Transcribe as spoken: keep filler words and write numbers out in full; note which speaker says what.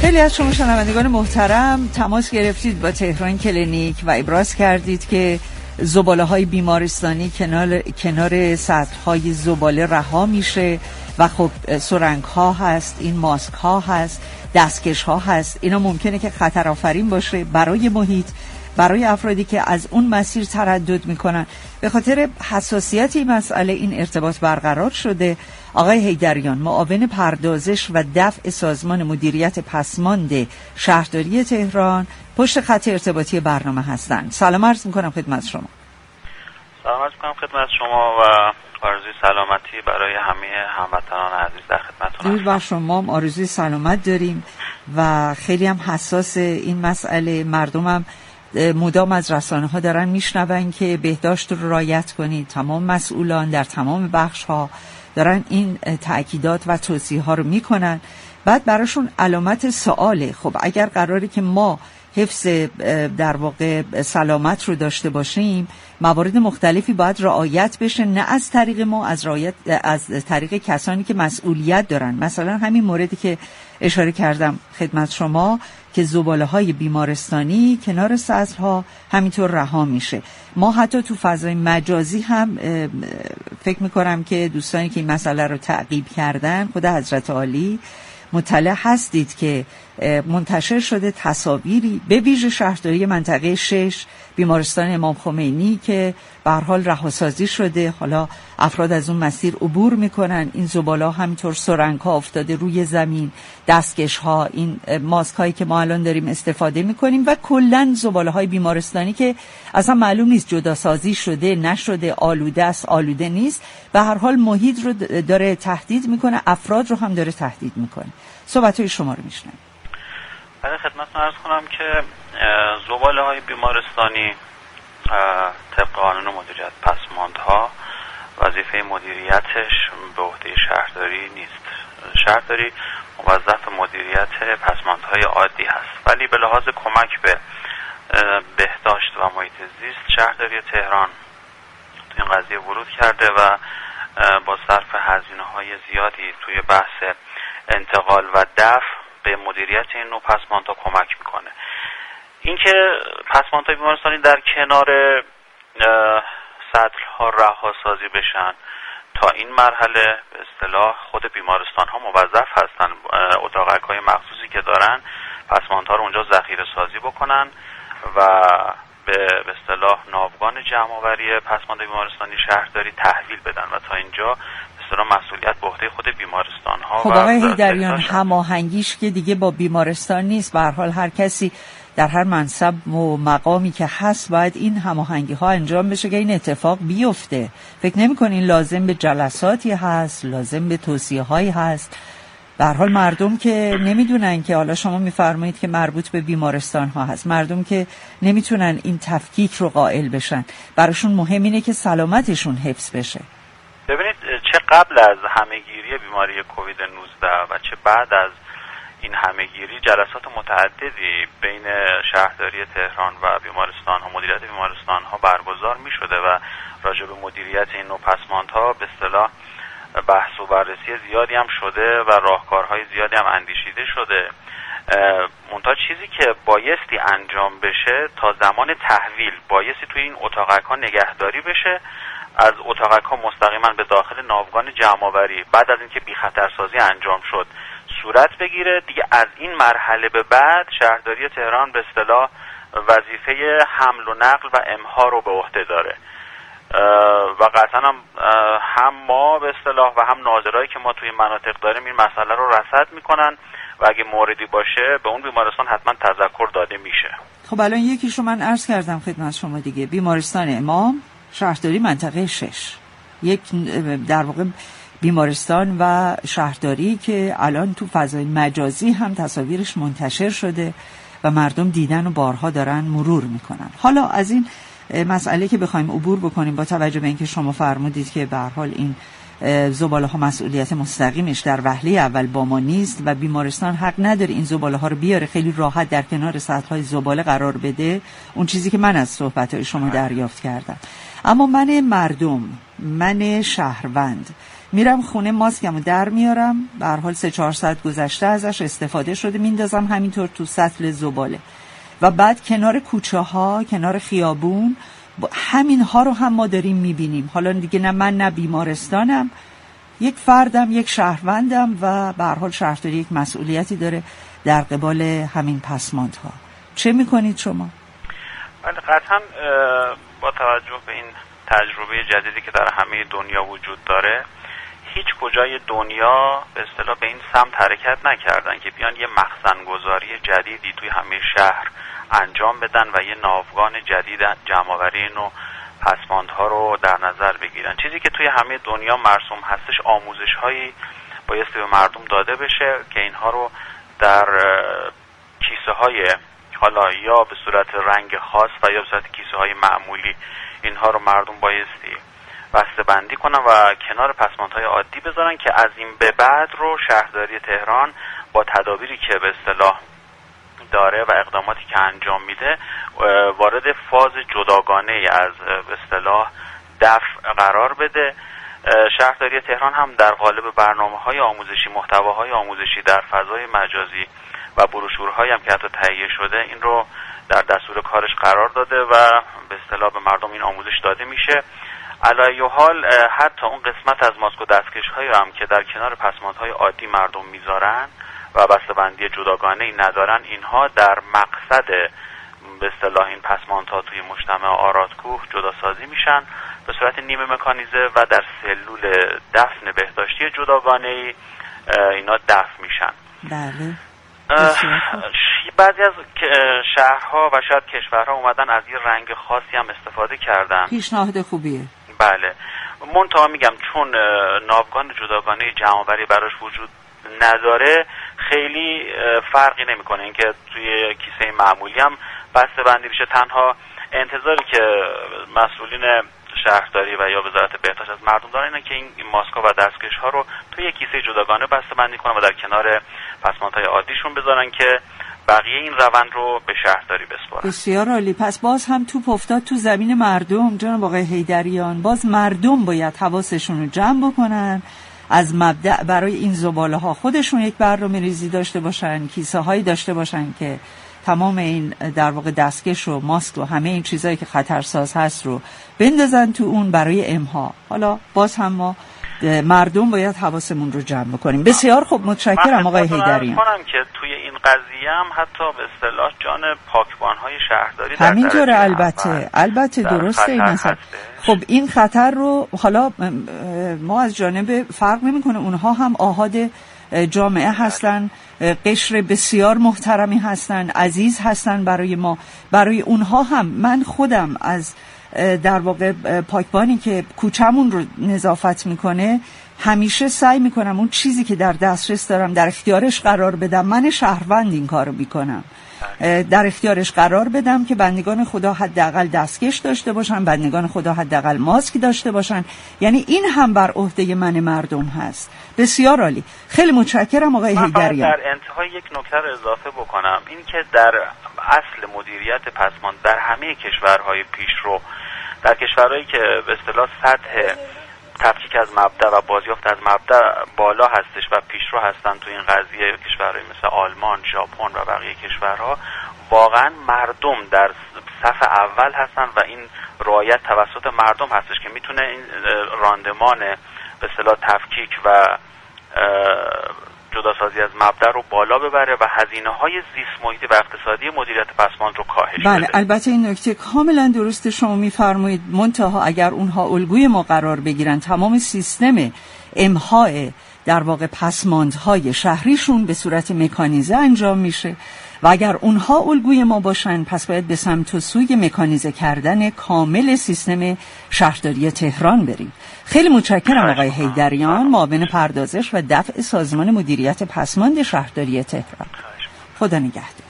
Speaker 1: خیلی از شما شنوندگان محترم تماس گرفتید با تهران کلینیک و ابراز کردید که زباله‌های بیمارستانی کنار کنار سطح‌های زباله رها میشه و خب سرنگ‌ها هست، این ماسک‌ها هست، دستکش‌ها هست. اینا ممکنه که خطر آفرین باشه برای محیط، برای افرادی که از اون مسیر تردد میکنن. به خاطر حساسیت این مسئله این ارتباط برقرار شده. آقای حیدریان، معاون پردازش و دفع سازمان مدیریت پسماند شهرداری تهران، پشت خط ارتباطی برنامه هستند. سلام عرض میکنم خدمت شما.
Speaker 2: سلام عرض میکنم خدمت شما و آرزوی سلامتی برای همه هموطنان عزیز در خدمتتون.
Speaker 1: درود بر شما، آرزوی سلامت داریم و خیلی هم حساس این مسئله. مردمم مدام از رسانه ها دارن میشنون که بهداشت رو رعایت کنید. تمام مسئولان در تمام بخش ها دارن این تأکیدات و توصیه ها رو میکنن. بعد براشون علامت سواله، خب اگر قراره که ما حفظ در واقع سلامت رو داشته باشیم، موارد مختلفی باید رعایت بشه، نه از طریق ما، از رعایت از طریق کسانی که مسئولیت دارن. مثلا همین موردی که اشاره کردم خدمت شما که زباله‌های بیمارستانی کنار سطح‌ها همینطور رها میشه. ما حتی تو فضای مجازی هم فکر میکنم که دوستانی که این مسئله رو تعقیب کردن، خود حضرت عالی مطلع هستید که منتشر شده تصاویری به ویژه شهرداری منطقه شش بیمارستان امام خمینی که به هر حال رهاسازی شده. حالا افراد از اون مسیر عبور میکنن. این زباله همینطور سرنگ ها افتاده روی زمین، دستکش ها، این ماسک هایی که ما الان داریم استفاده میکنیم و کلا زباله های بیمارستانی که اصلا معلوم نیست جدا سازی شده نشده، آلوده است آلوده نیست، به هر حال محیط رو داره تهدید میکنه، افراد رو هم داره تهدید میکنه. صحبت های شما رو میشنم.
Speaker 2: برای خدمتتون عرض کنم که زباله های بیمارستانی طبق قانون مدیریت پسماندها وظیفه مدیریتش به عهده شهرداری نیست. شهرداری موظف مدیریت پسماندهای عادی هست، ولی به لحاظ کمک به بهداشت و محیط زیست شهرداری تهران تو این قضیه ورود کرده و با صرف هزینه‌های زیادی توی بحث انتقال و دفع به مدیریت این نوع پسماندها کمک میکنه. اینکه پسماندهای بیمارستانی در کنار سطح‌ها رهاسازی بشن، تا این مرحله به اصطلاح خود بیمارستان‌ها موظف هستن اتاقک‌های مخصوصی که دارن پسماندها رو اونجا ذخیره سازی بکنن و به به اصطلاح ناوگان جمع‌آوری پسماند بیمارستانی شهرداری تحویل بدن و تا اینجا مسئولیت به عهده خود بیمارستان ها.
Speaker 1: خب آقای حیدریان، هماهنگیش که دیگه با بیمارستان نیست. به هر حال هر کسی در هر منصب و مقامی که هست باید این هماهنگی ها انجام بشه که این اتفاق بیفته. فکر نمی‌کنین لازم به جلساتی هست، لازم به توصیه هایی هست؟ به هر حال مردم که نمیدونن که، حالا شما میفرمایید که مربوط به بیمارستان ها هست، مردم که نمیتونن این تفکیک رو قائل بشن، براشون مهم اینه که سلامتشون حفظ بشه.
Speaker 2: ببینید، چه قبل از همهگیری بیماری کووید نوزده و چه بعد از این همهگیری جلسات متعددی بین شهرداری تهران و بیمارستان ها، مدیریت بیمارستان ها برگزار می شده و راجع به مدیریت این نوع پسماندها به اصطلاح بحث و بررسی زیادی هم شده و راهکارهای زیادی هم اندیشیده شده. منتها چیزی که بایستی انجام بشه تا زمان تحویل بایستی توی این اتاقک ها نگهداری بشه، از اتاقک ها مستقیما به داخل ناوگان جمع‌آوری بعد از اینکه بی خطرسازی انجام شد صورت بگیره. دیگه از این مرحله به بعد شهرداری تهران به اصطلاح وظیفه حمل و نقل و امها رو به عهده داره و قطعا هم, هم ما به اصطلاح و هم ناظرایی که ما توی مناطق داریم این مسئله رو رصد میکنن و اگه موردی باشه به اون بیمارستان حتما تذکر داده میشه.
Speaker 1: خب الان یکیشو من عرض کردم خدمت شما دیگه، بیمارستان امام شهرداری منطقه شش، یک در واقع بیمارستان و شهرداری که الان تو فضای مجازی هم تصاویرش منتشر شده و مردم دیدن و بارها دارن مرور میکنن. حالا از این مسئله که بخوایم عبور بکنیم، با توجه به اینکه شما فرمودید که به هر حال این زباله ها مسئولیت مستقیمش در وهله اول با ما نیست و بیمارستان حق نداره این زباله ها رو بیاره خیلی راحت در کنار سطح های زباله قرار بده، اون چیزی که من از صحبت های شما دریافت کردم. اما من مردم، من شهروند میرم خونه ماسکمو در میارم، به هر حال سه چهار ساعت گذشته ازش استفاده شده، میندازم همینطور تو سطل زباله و بعد کنار کوچه ها، کنار خیابون همین ها رو هم ما داریم میبینیم. حالا دیگه نه من نه بیمارستانم، یک فردم، یک شهروندم و به هر حال شهرداری یک مسئولیتی داره در قبال همین پسماندها. چه میکنید شما؟
Speaker 2: بله قطعا با توجه به این تجربه جدیدی که در همه دنیا وجود داره، هیچ کجای دنیا به اصطلاح به این سمت حرکت نکردن که بیان یه مخزن گذاری جدیدی توی همه شهر انجام بدن و یه ناوگان جدید جمع‌آوری نوع پسماندها رو در نظر بگیرن. چیزی که توی همه دنیا مرسوم هستش آموزش‌هایی بایستی به مردم داده بشه که اینها رو در کیسه های حالا یا به صورت رنگ خاص و یا به صورت کیسه های معمولی اینها رو مردم بایستی بسته بندی کنن و کنار پسماندهای عادی بذارن که از این به بعد رو شهرداری تهران با تدابیری که به اصطلاح داره و اقداماتی که انجام میده وارد فاز جداگانه از به اصطلاح دفع قرار بده. شهرداری تهران هم در قالب برنامه‌های آموزشی، محتواهای آموزشی در فضای مجازی و بروشورهایی هم که حتی تهیه شده این رو در دستور کارش قرار داده و به اصطلاح به مردم این آموزش داده میشه. علی حال حتی اون قسمت از ماسک و دستکش‌هایی هم که در کنار پسماندهای عادی مردم میذارن و بسته‌بندی جداگانه ای ندارن، اینها در مقصد به اصطلاح این پسماندها توی مجتمع آرادکوه جداسازی میشن به صورت نیمه مکانیزه و در سلول دفن بهداشتی جداگانه ای اینا دفن میشن.
Speaker 1: بله.
Speaker 2: بعضی از شهرها و شاید کشورها اومدن از یه رنگ خاصی هم استفاده کردن.
Speaker 1: پیشنهاد خوبیه.
Speaker 2: بله. منتها میگم چون ناوگان جداگانه جمع‌آوری براش وجود نداره خیلی فرقی نمیکنه اینکه توی کیسه معمولی هم بسته بندی بشه. تنها انتظاری که مسئولین شهرداری و یا وزارت بهداشت از مردم دارن اینه که این ماسک‌ها و دستکش‌ها رو توی یک کیسه جداگانه بسته بندی کنن و در کنار پسماندهای عادیشون بذارن که بقیه این روند رو به شهرداری بسپارن.
Speaker 1: بسیار عالی. پس باز هم توپ افتاد تو زمین مردم جناب آقای حیدریان. باز مردم باید حواسشون رو جمع بکنن، از مبدأ برای این زباله ها خودشون یک برنامه ریزی داشته باشن، کیسه هایی داشته باشن که تمام این در واقع دستکش و ماسک و همه این چیزایی که خطرساز هست رو بندازن تو اون برای امها. حالا باز هم ما مردم باید حواسمون رو جمع بکنیم. بسیار خوب، متشکرم آقای حیدریان.
Speaker 2: من کنم که توی این قضیه هم حتی به اصطلاح جان پاکبان‌های شهرداری در
Speaker 1: همینطوره. البته البته درسته این مثلا. خب این خطر رو حالا ما از جانب فرق نمی‌کنه، اونها هم آحاد جامعه هستن، قشر بسیار محترمی هستن، عزیز هستن برای ما. برای اونها هم من خودم از در واقع پاکبانی که کوچمون رو نظافت میکنه همیشه سعی میکنم اون چیزی که در دسترس دارم در اختیارش قرار بدم. من شهروند این کارو میکنم، در اختیارش قرار بدم که بندگان خدا حداقل دستکش داشته باشن، بندگان خدا حداقل ماسک داشته باشن. یعنی این هم بر عهده من مردم هست. بسیار عالی، خیلی متشکرم آقای حیدریان.
Speaker 2: در انتهای یک نکته رو اضافه بکنم، این که در اصل مدیریت پسماند در همه کشورهای پیشرو، در کشورهایی که به اصطلاح سطح تفکیک از مبدأ و بازیافت از مبدأ بالا هستش و پیشرو هستن تو این قضیه، کشورهای مثل آلمان، ژاپن و بقیه کشورها، واقعا مردم در صف اول هستن و این رعایت توسط مردم هستش که میتونه این راندمان به اصطلاح تفکیک و جداسازی از مبدأ رو بالا ببره و هزینه‌های زیست محیطی و اقتصادی مدیریت پسماند رو کاهش بده.
Speaker 1: بله البته این نکته کاملا درست شما میفرمایید. منتها اگر اونها الگوی ما قرار بگیرن، تمام سیستم امهای در واقع پسماندهای شهریشون به صورت مکانیزه انجام میشه و اگر اونها الگوی ما باشن، پس باید به سمت و سوی مکانیزه کردن کامل سیستم شهرداری تهران بریم. خیلی متشکرم آقای حیدریان، معاون پردازش و دفع سازمان مدیریت پسماند شهرداری تهران. خدا نگهدار.